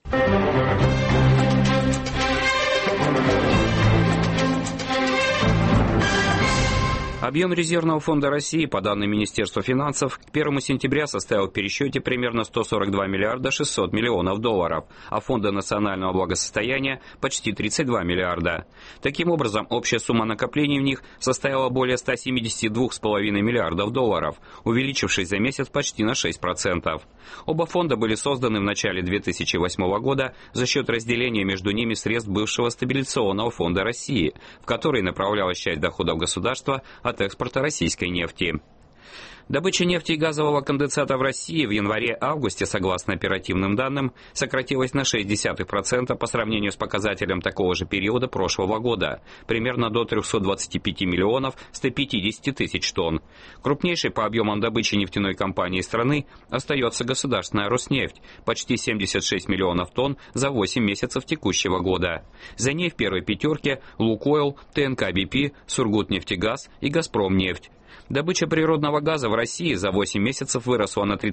Объем резервного фонда России, по данным Министерства финансов, к 1 сентября составил в пересчете примерно 142 миллиарда 600 миллионов долларов, а фонда национального благосостояния – почти 32 миллиарда. Таким образом, общая сумма накоплений в них составила более 172,5 миллиардов долларов, увеличившись за месяц почти на 6%. Оба фонда были созданы в начале 2008 года за счет разделения между ними средств бывшего стабилизационного фонда России, в который направлялась часть доходов государства от экспорта российской нефти. Добыча нефти и газового конденсата в России в январе-августе, согласно оперативным данным, сократилась на 0,6% по сравнению с показателем такого же периода прошлого года, примерно до 325 миллионов 150 тысяч тонн. Крупнейшей по объемам добычи нефтяной компании страны остается государственная Роснефть, почти 76 миллионов тонн за 8 месяцев текущего года. За ней в первой пятерке Лукойл, ТНК-БП, Сургутнефтегаз и Газпромнефть. Добыча природного газа в России за 8 месяцев выросла на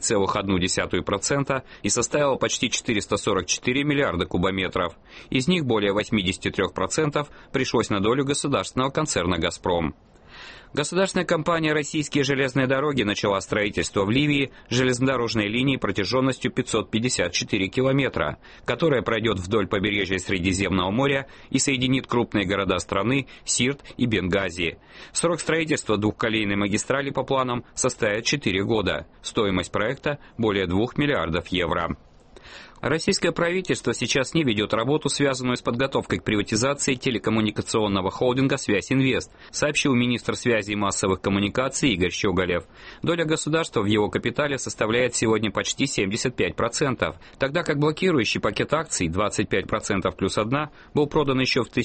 3,1% и составила почти 444 миллиарда кубометров. Из них более 83% пришлось на долю государственного концерна «Газпром». Государственная компания «Российские железные дороги» начала строительство в Ливии железнодорожной линии протяженностью 554 километра, которая пройдет вдоль побережья Средиземного моря и соединит крупные города страны Сирт и Бенгази. Срок строительства двухколейной магистрали по планам составит 4 года. Стоимость проекта более 2 миллиардов евро. Российское правительство сейчас не ведет работу, связанную с подготовкой к приватизации телекоммуникационного холдинга «Связь-Инвест», сообщил министр связи и массовых коммуникаций Игорь Щеголев. Доля государства в его капитале составляет сегодня почти 75%, тогда как блокирующий пакет акций 25% плюс 1 был продан еще в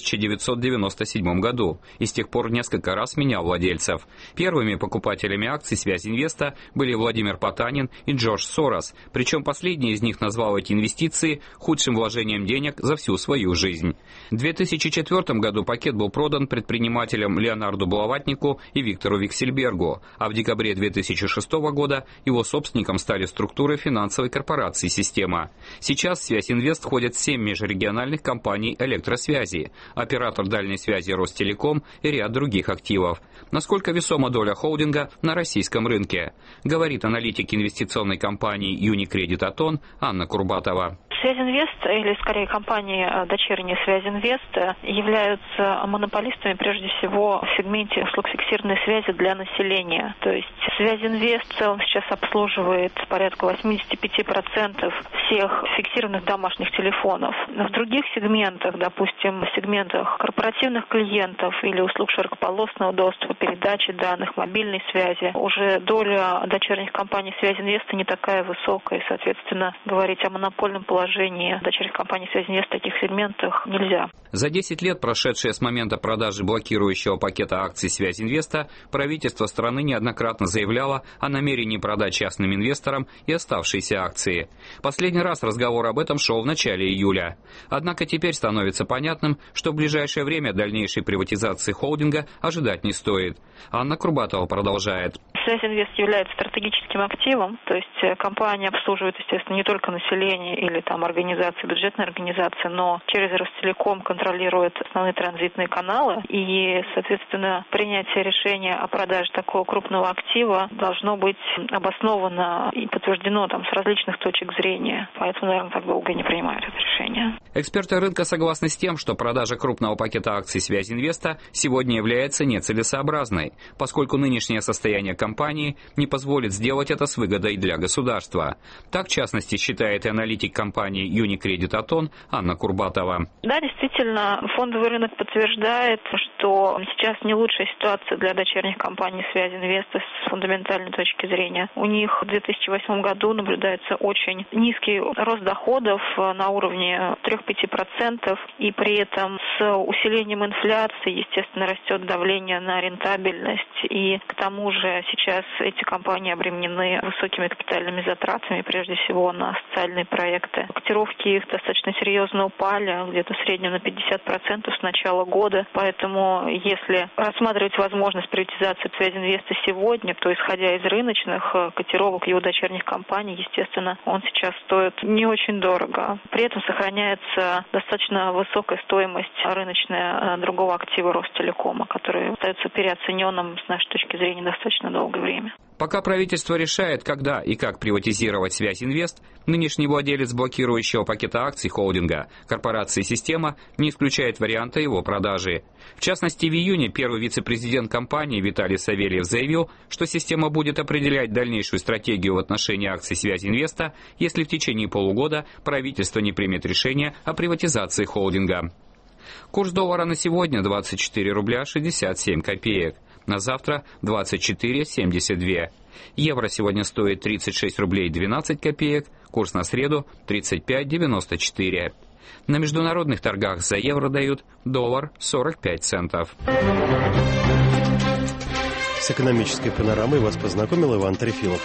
1997 году и с тех пор несколько раз менял владельцев. Первыми покупателями акций «Связь-Инвеста» были Владимир Потанин и Джордж Сорос, причем последний из них назвал эти инвестиции худшим вложением денег за всю свою жизнь. В 2004 году пакет был продан предпринимателям Леонарду Блаватнику и Виктору Виксельбергу, а в декабре 2006 года его собственником стали структуры финансовой корпорации «Система». Сейчас в «Связь-Инвест» входят 7 межрегиональных компаний электросвязи, оператор дальней связи Ростелеком и ряд других активов. Насколько весома доля холдинга на российском рынке, говорит аналитик инвестиционной компании Unicredit Aton Анна Курбатова. «Связь-Инвест», или скорее компании дочерние «Связь-Инвест», являются монополистами прежде всего в сегменте услуг фиксированной связи для населения. То есть «Связь-Инвест» в целом сейчас обслуживает порядка 85% всех фиксированных домашних телефонов. В других сегментах, допустим, в сегментах корпоративных клиентов или услуг широкополосного доступа, передачи данных, мобильной связи, уже доля дочерних компаний «Связь-Инвест» не такая высокая, и, соответственно, говорить о монопольном положении дочерних компаний «Связь-Инвест» в таких сегментах нельзя. За 10 лет, прошедшие с момента продажи блокирующего пакета акций «Связь-Инвеста», правительство страны неоднократно заявляло о намерении продать частным инвесторам и оставшиеся акции. Последний раз разговор об этом шел в начале июля. Однако теперь становится понятным, что в ближайшее время дальнейшей приватизации холдинга ожидать не стоит. Анна Курбатова продолжает. «Связь-Инвест» является стратегическим активом, то есть компания обслуживает, естественно, не только население или там организации, бюджетные организации, но через Ростелеком контролирует основные транзитные каналы, и, соответственно, принятие решения о продаже такого крупного актива должно быть обосновано и подтверждено там с различных точек зрения. Поэтому, наверное, так долго не принимают это решение. Эксперты рынка согласны с тем, что продажа крупного пакета акций «Связь-Инвеста» сегодня является нецелесообразной, поскольку нынешнее состояние компании не позволит сделать это с выгодой для государства. Так, в частности, считает и аналитик компании компании Unicredit Aton Анна Курбатова. Да, действительно, фондовый рынок подтверждает, что сейчас не лучшая ситуация для дочерних компаний Связинвест с фундаментальной точки зрения. У них в 2008 году наблюдается очень низкий рост доходов на уровне 3-5%, и при этом с усилением инфляции, естественно, растет давление на рентабельность, и к тому же сейчас эти компании обременены высокими капитальными затратами, прежде всего на социальные проекты. Котировки их достаточно серьезно упали, где-то в среднем на 50% с начала года, поэтому если рассматривать возможность приватизации Связинвеста сегодня, то исходя из рыночных котировок его дочерних компаний, естественно, он сейчас стоит не очень дорого. При этом сохраняется достаточно высокая стоимость рыночная другого актива Ростелекома, который остается переоцененным с нашей точки зрения достаточно долгое время. Пока правительство решает, когда и как приватизировать Связинвест, нынешний владелец блокирующего пакета акций холдинга корпорации «Система» не исключает варианта его продажи. В частности, в июне первый вице-президент компании Виталий Савельев заявил, что «Система» будет определять дальнейшую стратегию в отношении акций Связинвеста, если в течение полугода правительство не примет решение о приватизации холдинга. Курс доллара на сегодня 24 рубля 67 копеек. На завтра 24,72. Евро сегодня стоит 36 рублей 12 копеек, курс на среду 35,94. На международных торгах за евро дают доллар 45 центов. С экономической панорамой вас познакомил Иван Трефилов.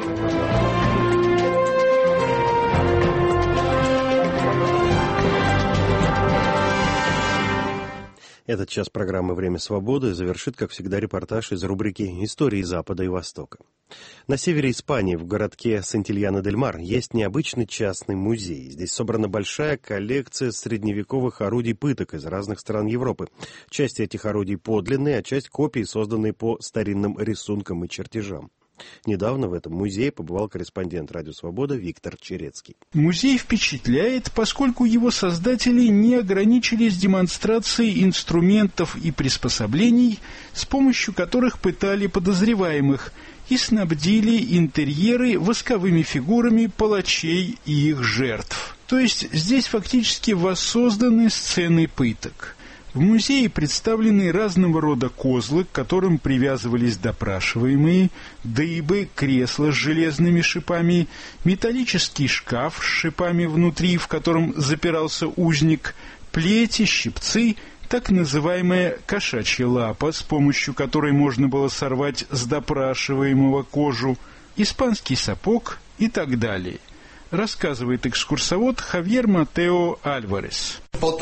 Этот час программы «Время свободы» завершит, как всегда, репортаж из рубрики «Истории Запада и Востока». На севере Испании, в городке Сантильяно-дель-Мар, есть необычный частный музей. Здесь собрана большая коллекция средневековых орудий пыток из разных стран Европы. Часть этих орудий подлинные, а часть копии, созданные по старинным рисункам и чертежам. Недавно в этом музее побывал корреспондент «Радио Свобода» Виктор Черецкий. Музей впечатляет, поскольку его создатели не ограничились демонстрацией инструментов и приспособлений, с помощью которых пытали подозреваемых, и снабдили интерьеры восковыми фигурами палачей и их жертв. То есть здесь фактически воссозданы сцены пыток. В музее представлены разного рода козлы, к которым привязывались допрашиваемые, дыбы, кресла с железными шипами, металлический шкаф с шипами внутри, в котором запирался узник, плети, щипцы, так называемая кошачья лапа, с помощью которой можно было сорвать с допрашиваемого кожу, испанский сапог и так далее. Рассказывает экскурсовод Хавьер Матео Альварес.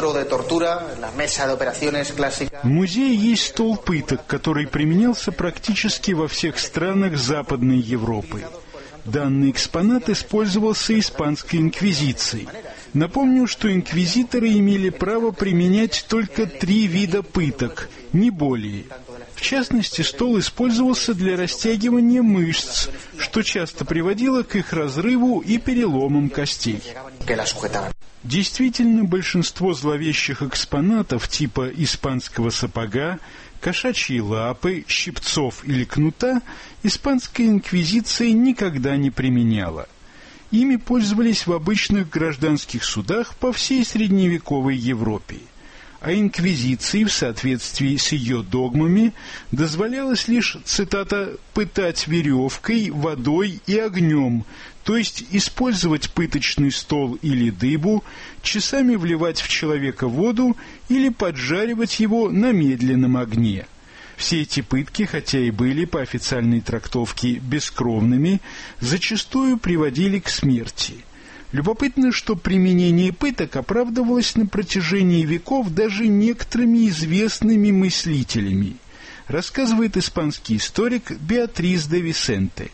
В музее есть стол пыток, который применялся практически во всех странах Западной Европы. Данный экспонат использовался испанской инквизицией. Напомню, что инквизиторы имели право применять только 3 вида пыток, не более. В частности, стол использовался для растягивания мышц, что часто приводило к их разрыву и переломам костей. Действительно, большинство зловещих экспонатов типа испанского сапога, кошачьей лапы, щипцов или кнута испанская инквизиция никогда не применяла. Ими пользовались в обычных гражданских судах по всей средневековой Европе. А инквизиции, в соответствии с ее догмами, дозволялось лишь, цитата, «пытать веревкой, водой и огнем», то есть использовать пыточный стол или дыбу, часами вливать в человека воду или поджаривать его на медленном огне. Все эти пытки, хотя и были по официальной трактовке бескровными, зачастую приводили к смерти. Любопытно, что применение пыток оправдывалось на протяжении веков даже некоторыми известными мыслителями, рассказывает испанский историк Беатрис де Висенте.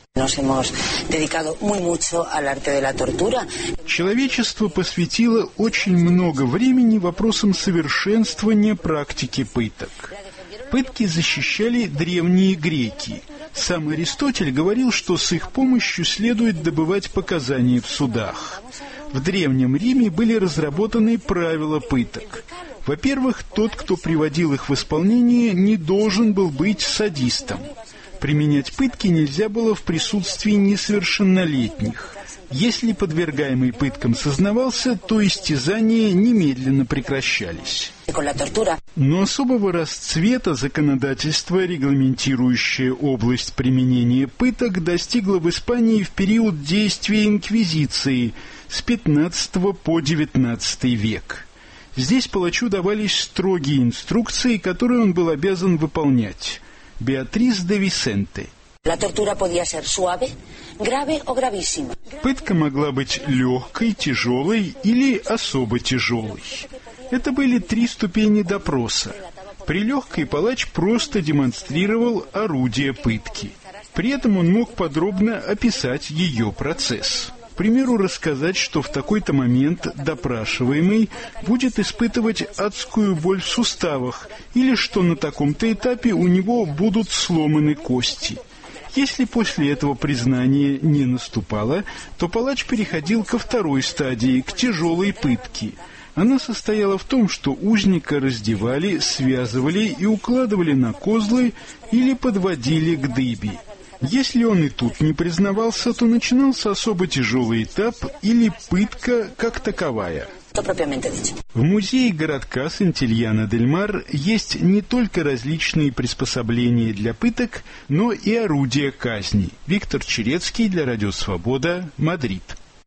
Человечество посвятило очень много времени вопросам совершенствования практики пыток. Пытки защищали древние греки. Сам Аристотель говорил, что с их помощью следует добывать показания в судах. В Древнем Риме были разработаны правила пыток. Во-первых, тот, кто приводил их в исполнение, не должен был быть садистом. Применять пытки нельзя было в присутствии несовершеннолетних. Если подвергаемый пыткам сознавался, то истязания немедленно прекращались. Но особого расцвета законодательство, регламентирующее область применения пыток, достигло в Испании в период действия инквизиции с XV по XIX век. Здесь палачу давались строгие инструкции, которые он был обязан выполнять. Беатрис де Висенте. Пытка могла быть легкой, тяжелой или особо тяжелой. Это были 3 ступени допроса. При легкой палач просто демонстрировал орудие пытки. При этом он мог подробно описать ее процесс. К примеру, рассказать, что в такой-то момент допрашиваемый будет испытывать адскую боль в суставах, или что на таком-то этапе у него будут сломаны кости. Если после этого признания не наступало, то палач переходил ко второй стадии, к тяжелой пытке. Она состояла в том, что узника раздевали, связывали и укладывали на козлы или подводили к дыбе. Если он и тут не признавался, то начинался особо тяжелый этап или пытка как таковая. В музее городка Сантильяна-дель-Мар есть не только различные приспособления для пыток, но и орудия казни. Виктор Черецкий для Радио Свобода, Мадрид.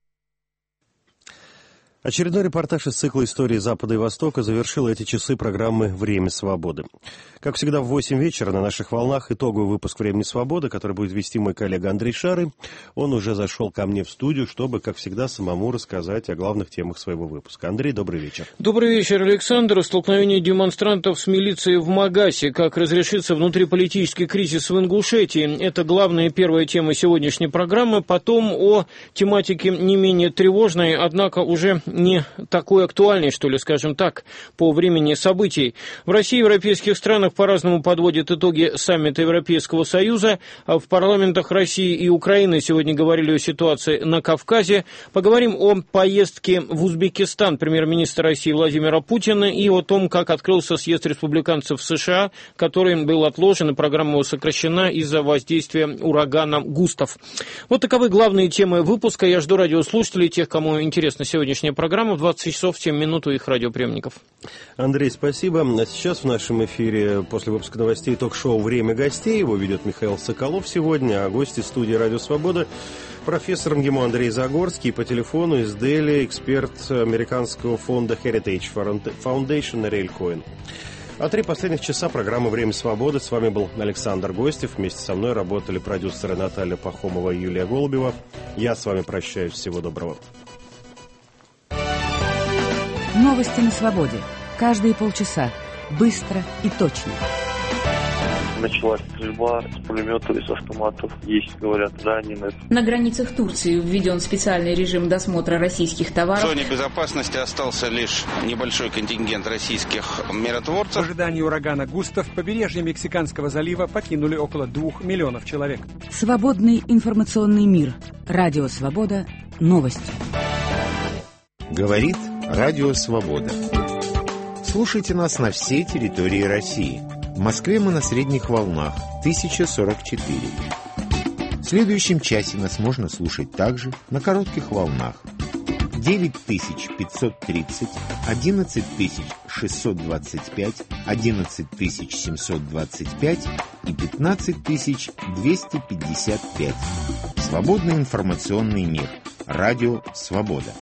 Очередной репортаж из цикла «Истории Запада и Востока» завершил эти часы программы «Время свободы». Как всегда, в 8 вечера на наших волнах итоговый выпуск «Времени свободы», который будет вести мой коллега Андрей Шары. Он уже зашел ко мне в студию, чтобы, как всегда, самому рассказать о главных темах своего выпуска. Андрей, добрый вечер. Добрый вечер, Александр. Столкновение демонстрантов с милицией в Магасе. Как разрешится внутриполитический кризис в Ингушетии. Это главная первая тема сегодняшней программы. Потом о тематике не менее тревожной, однако уже не такой актуальной, что ли, скажем так, по времени событий. В России и европейских странах по-разному подводят итоги саммита Европейского Союза. В парламентах России и Украины сегодня говорили о ситуации на Кавказе. Поговорим о поездке в Узбекистан премьер-министра России Владимира Путина и о том, как открылся съезд республиканцев в США, который был отложен, и программа его сокращена из-за воздействия урагана Густав. Вот таковы главные темы выпуска. Я жду радиослушателей, тех, кому интересна сегодняшняя программа. В 20 часов 7 минут у их радиоприемников. Андрей, спасибо. А сейчас в нашем эфире после выпуска новостей ток-шоу «Время гостей». Его ведет Михаил Соколов сегодня, а гости студии «Радио Свобода» профессор МГИМО Андрей Загорский, по телефону из Дели эксперт американского фонда Heritage Foundation Ариэль Коэн. А 3 последних часа программы «Время свободы». С вами был Александр Гостев. Вместе со мной работали продюсеры Наталья Пахомова и Юлия Голубева. Я с вами прощаюсь. Всего доброго. Новости на свободе. Каждые полчаса. Быстро и точно. Началась стрельба с пулеметов и с автоматов. Есть, говорят, ранены. На границах Турции введен специальный режим досмотра российских товаров. В зоне безопасности остался лишь небольшой контингент российских миротворцев. В ожидании урагана Густав побережье Мексиканского залива покинули около 2 миллионов человек. Свободный информационный мир. Радио Свобода. Новости. Говорит Радио Свобода. Слушайте нас на всей территории России. В Москве мы на средних волнах 1044. В следующем часе нас можно слушать также на коротких волнах 9530, 11625, 11725 и 15255. Свободный информационный мир. Радио Свобода.